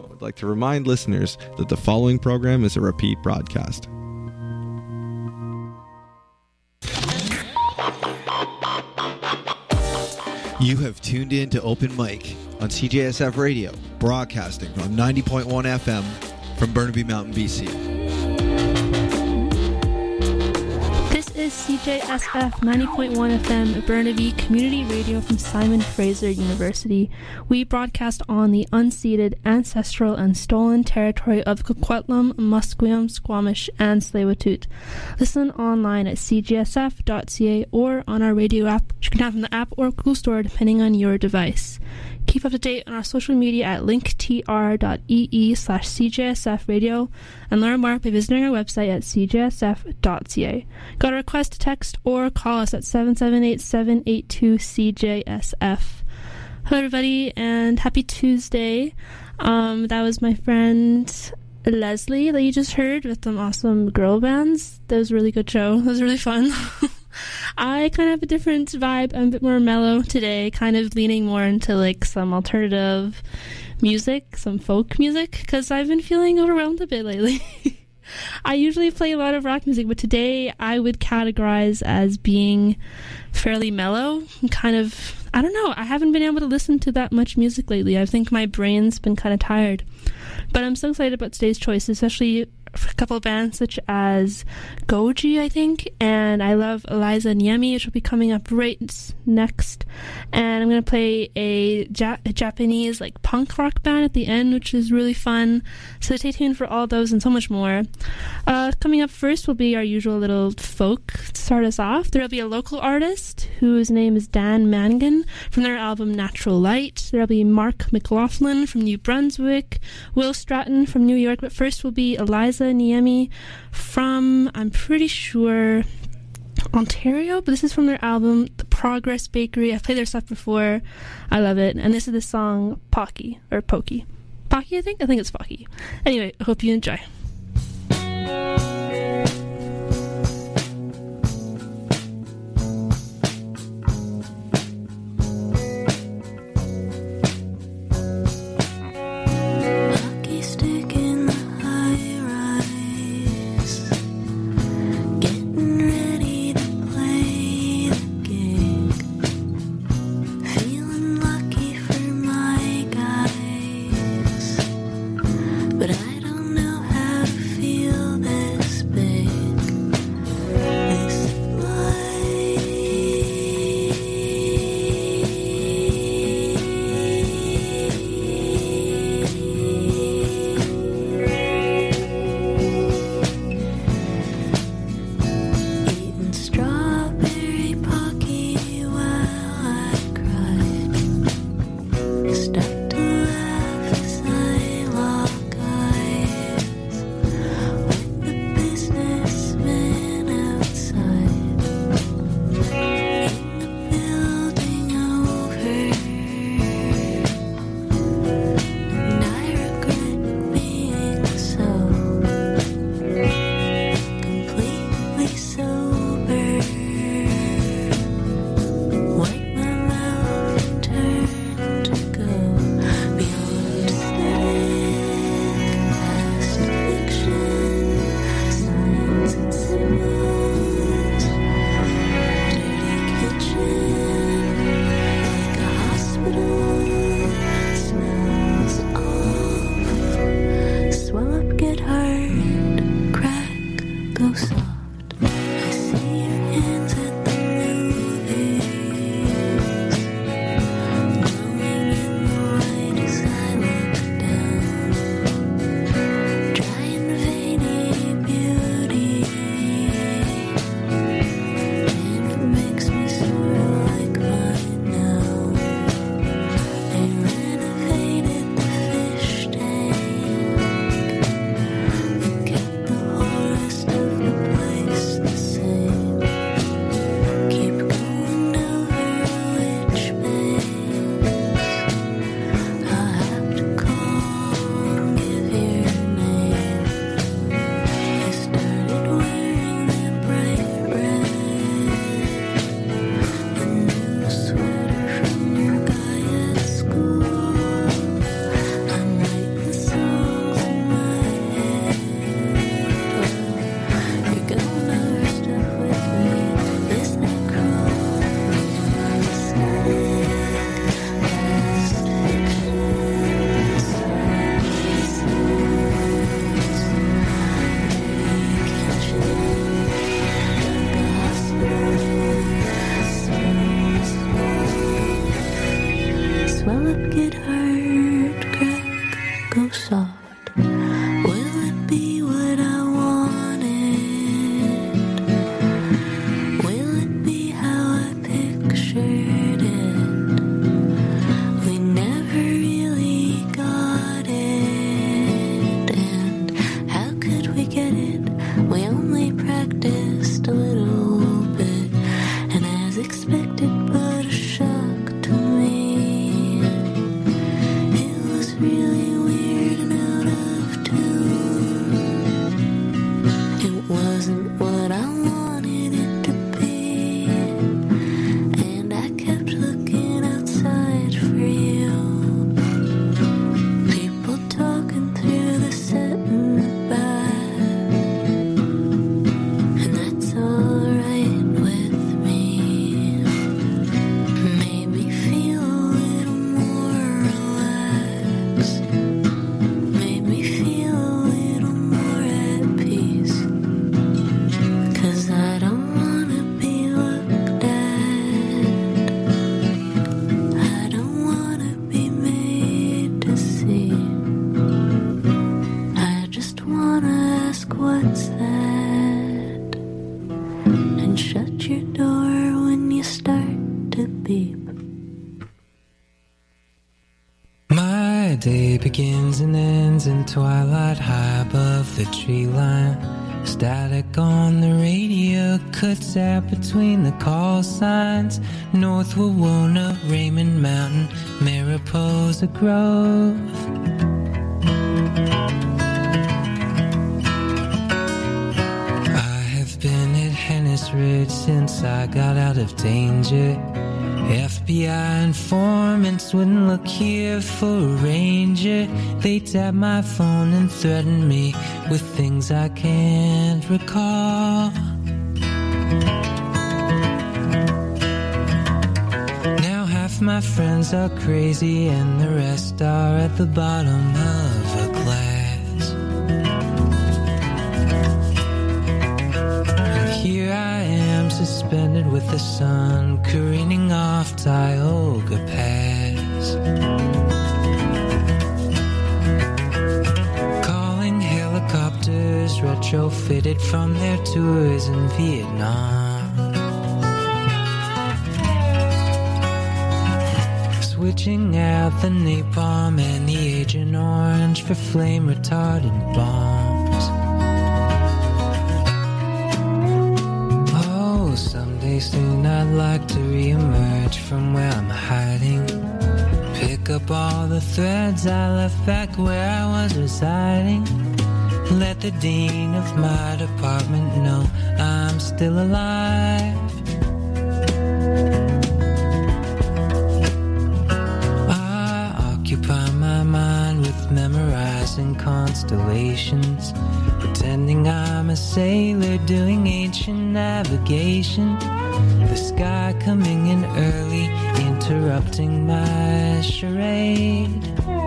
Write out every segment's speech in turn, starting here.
I would like to remind listeners that the following program is a repeat broadcast. You have tuned in to Open Mic on CJSF Radio, broadcasting on 90.1 FM from Burnaby Mountain, BC. This is CJSF 90.1 FM Burnaby Community Radio from Simon Fraser University. We broadcast on the unceded, ancestral, and stolen territory of Coquitlam, Musqueam, Squamish, and Tsleil-Waututh. Listen online at cgsf.ca or on our radio app, which you can have from the app or Google Store depending on your device. Keep up to date on our social media at linktr.ee/CJSF radio and learn more by visiting our website at cjsf.ca. Got a request to text or call us at 778-782-CJSF. Hello everybody and happy Tuesday. That was my friend Leslie that you just heard with some awesome girl bands. That was a really good show. It was really fun. I kind of have a different vibe. I'm a bit more mellow today, kind of leaning more into like some alternative music, some folk music, because I've been feeling overwhelmed a bit lately. I usually play a lot of rock music, but today I would categorize as being fairly mellow. Kind of, I don't know, I haven't been able to listen to that much music lately. I think my brain's been kind of tired. But I'm so excited about today's choice, especially for a couple of bands such as Goji, I think, and I love Eliza Niemi, which will be coming up right next. And I'm going to play a Japanese like punk rock band at the end, which is really fun. So stay tuned for all those and so much more. Coming up first will be our usual little folk to start us off. There will be a local artist whose name is Dan Mangan from their album Natural Light. There will be Mark McLaughlin from New Brunswick, Will Stratton from New York, but first will be Eliza Niemi from, I'm pretty sure, Ontario, but this is from their album The Progress Bakery. I've played their stuff before. I love it. And this is the song Pocky, or Pokey. Pocky, I think it's Pocky. Anyway, I hope you enjoy. But I don't know how soft. Will it be what I wanted? Will it be how I pictured it? We never really got it. And how could we get it? We only practiced a little bit. And as expected, but a shock to me, it was really weird and out of tune. It wasn't what I wanted it to be, and I kept looking outside for you. People talking through the set in the back, and that's alright with me. Made me feel a little more relaxed. Made me feel a little more at peace. 'Cause I don't wanna be looked at. I don't wanna be made to see. I just wanna ask what's that, and shut your door when you start to beep. My day begins and ends in twilight high above the tree line. Static on the radio cuts out between the call signs. North Wawona, Raymond Mountain, Mariposa Grove. I have been at Hennis Ridge since I got out of danger. FBI informants wouldn't look here for a ranger. They tapped my phone and threatened me with things I can't recall. Now half my friends are crazy and the rest are at the bottom of a glass. And here I am suspended with the sun careening off Tioga Pass. Calling helicopters retrofitted from their tours in Vietnam. Switching out the napalm and the Agent Orange for flame retardant bombs. Oh, someday soon I'd like to re-emerge from where I'm hiding. Pick up all the threads I left back where I was residing. Let the dean of my department know I'm still alive. I occupy my mind with memorizing constellations, pretending I'm a sailor doing ancient navigation. The sky coming in early, interrupting my charade.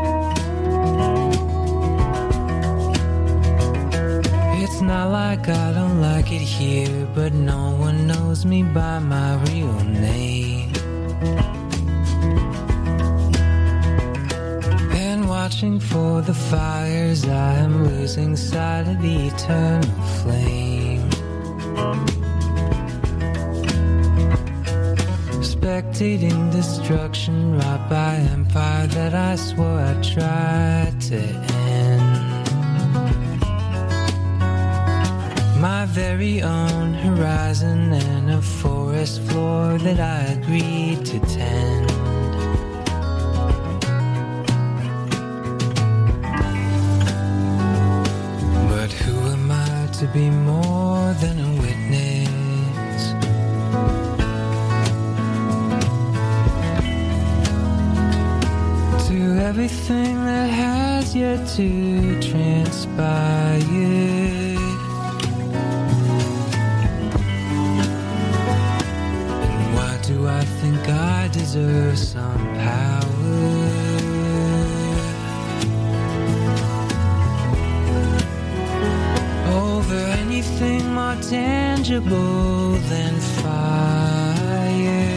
It's not like I don't like it here, but no one knows me by my real name. And watching for the fires, I am losing sight of the eternal flame. Spectating destruction wrought by empire that I swore I tried to end. My very own horizon and a forest floor that I agreed to tend. But who am I to be more than a witness? To everything that has yet to transpire. Do I think I deserve some power? Over anything more tangible than fire.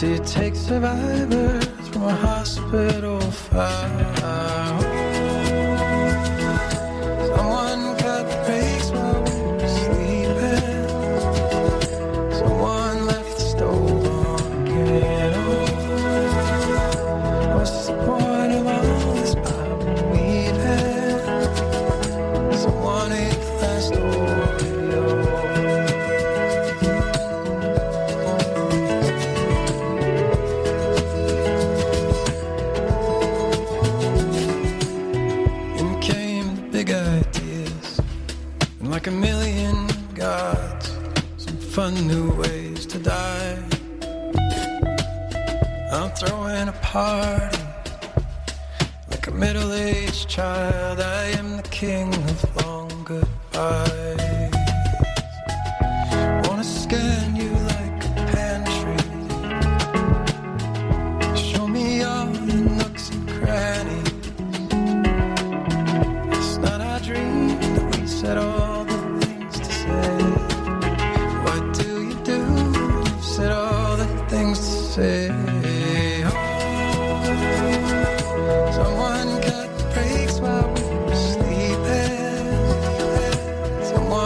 to take survivors from a hospital fire. Someone cut the brakes while we were sleeping. Someone left the stove on again. What's the point of all this Bible weaving? Someone ate the last Oreo. In came the big ideas, and like a million gods, some fun new ways to die. I'm throwing a party like a middle-aged child. I am the king of long goodbyes. Wanna scan you like a pantry, show me all the nooks and crannies. Last night I dreamed that we said all the things to say. What do you do when you've said all the things to say? Someone cut the brakes while we were sleeping. Someone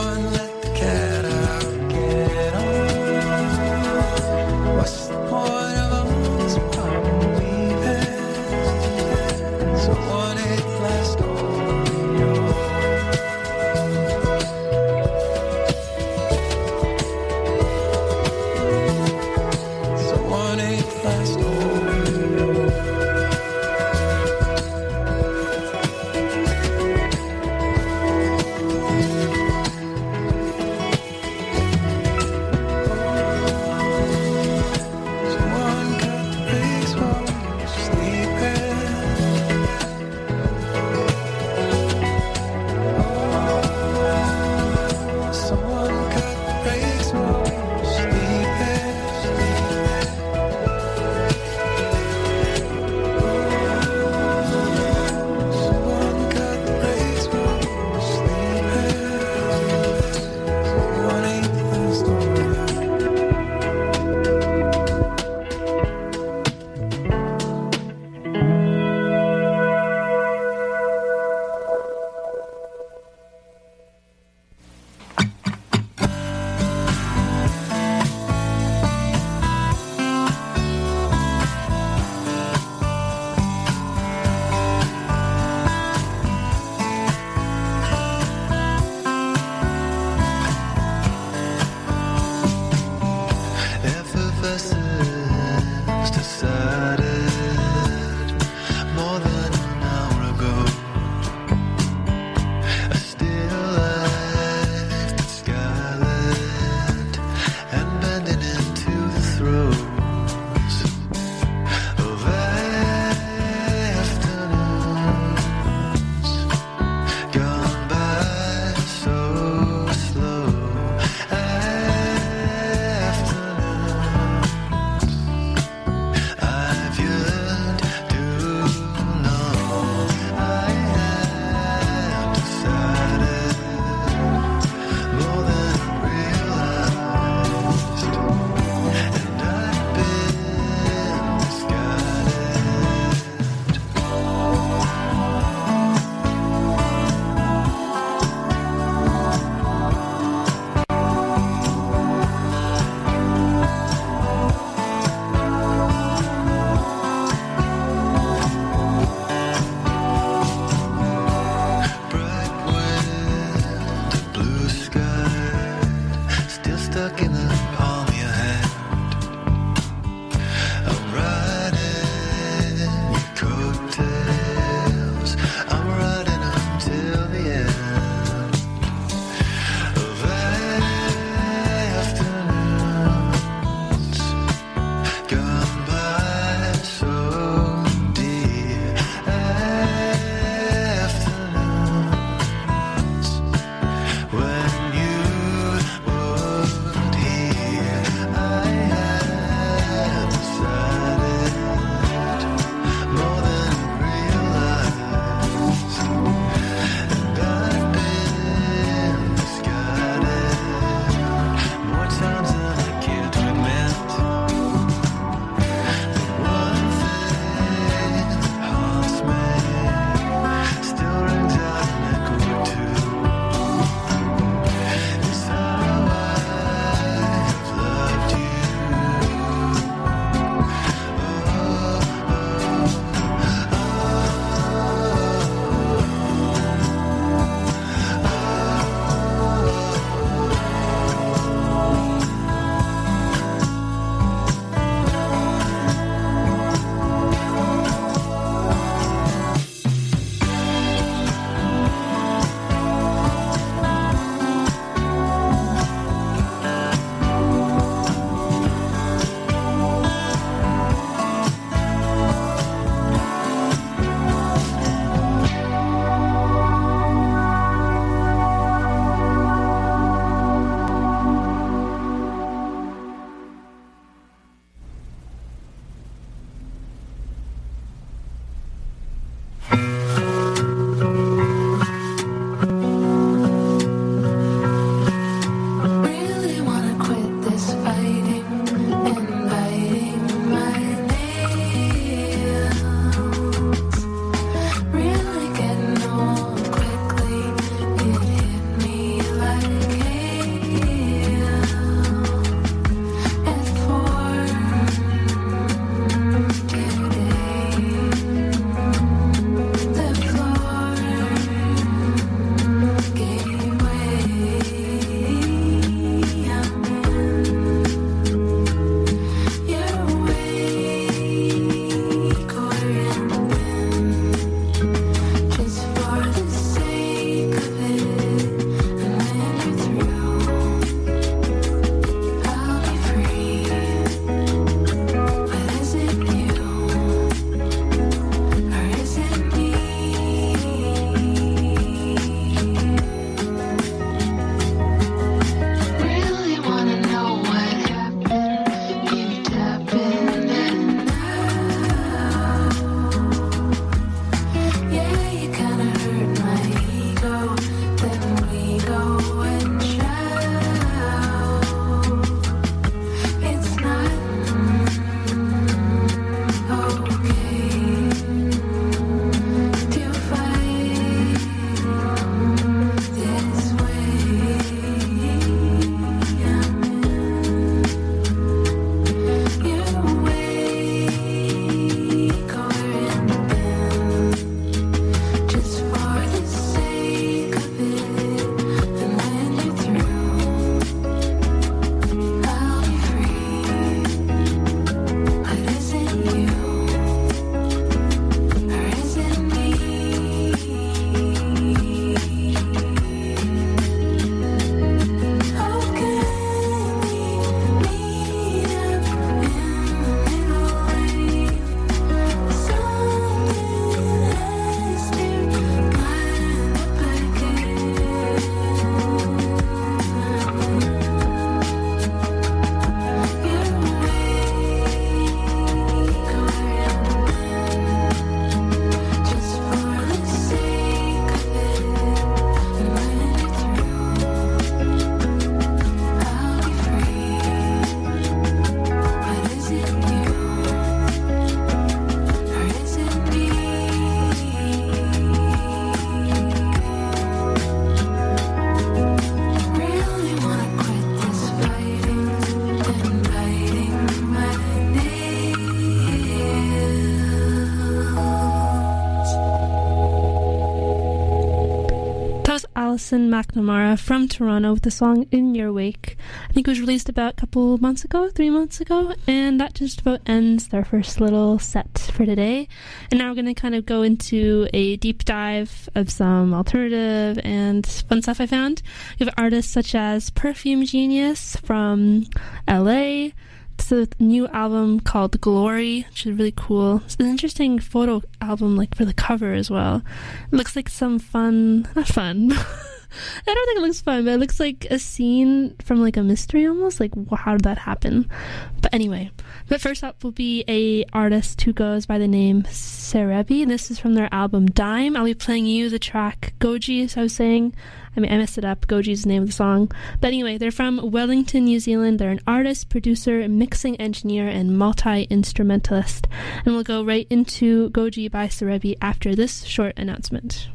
Alison McNamara from Toronto with the song In Your Wake. I think it was released about a couple months ago, 3 months ago, and that just about ends their first little set for today. And now we're going to kind of go into a deep dive of some alternative and fun stuff I found. We have artists such as Perfume Genius from LA. It's a new album called Glory, which is really cool. It's an interesting photo album, like for the cover as well. It looks like some fun, not fun. I don't think it looks fun, but it looks like a scene from like a mystery almost. Like, how did that happen? But anyway, but first up will be a artist who goes by the name Serebi. This is from their album Dime. I'll be playing you the track Goji, as I was saying. I mean, I messed it up. Goji is the name of the song. But anyway, they're from Wellington, New Zealand. They're an artist, producer, mixing engineer, and multi-instrumentalist. And we'll go right into Goji by Serebi after this short announcement.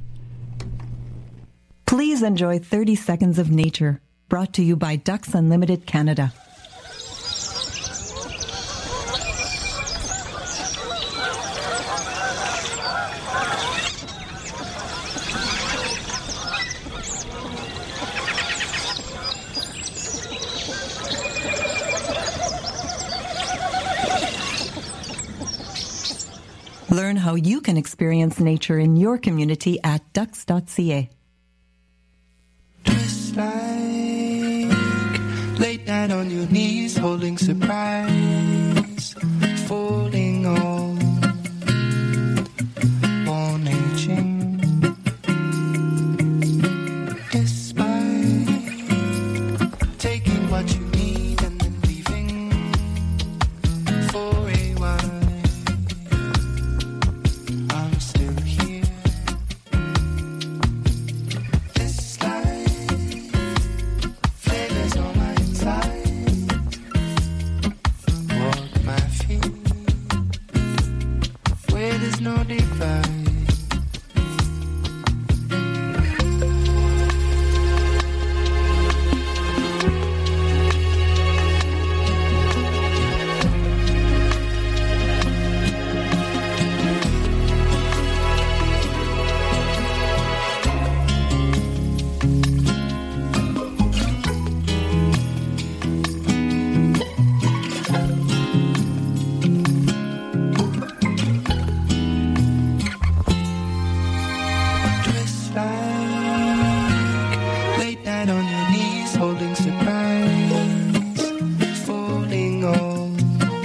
Please enjoy 30 Seconds of Nature, brought to you by Ducks Unlimited Canada. Learn how you can experience nature in your community at ducks.ca. Twist like late night on your knees, holding surprise, falling on born aging. Despite taking what you need and then leaving for a while. I'm still here. This life flavors on my inside. Walk my feet where there's no divide. Twist like late night on your knees, holding surprise, falling on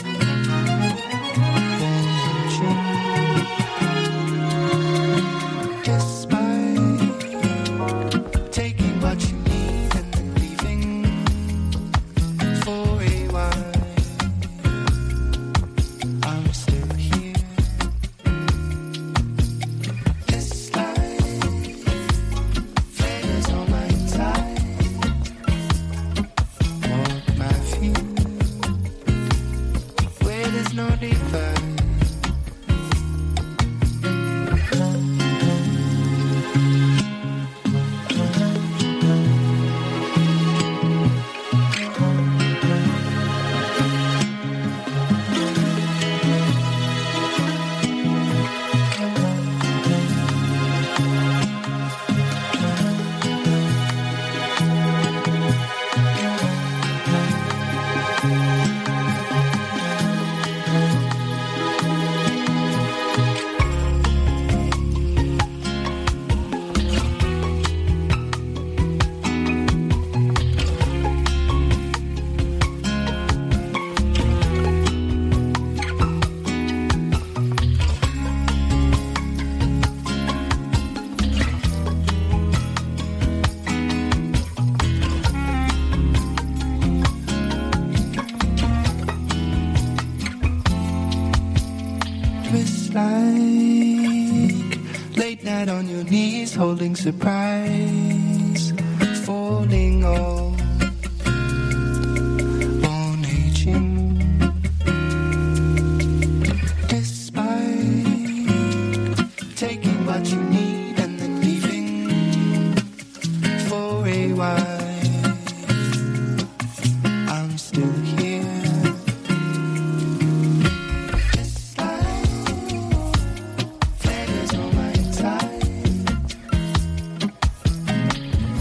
watching. Despite taking what you need and then leaving for a while, I'm still here. This life flavors on my inside. Walk my feet where there's no divide. Twist like late night on your knees, holding surprise, falling on born aging. Despite taking what you need and then leaving for a while, I'm still here. This life flavors on my inside.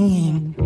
dream.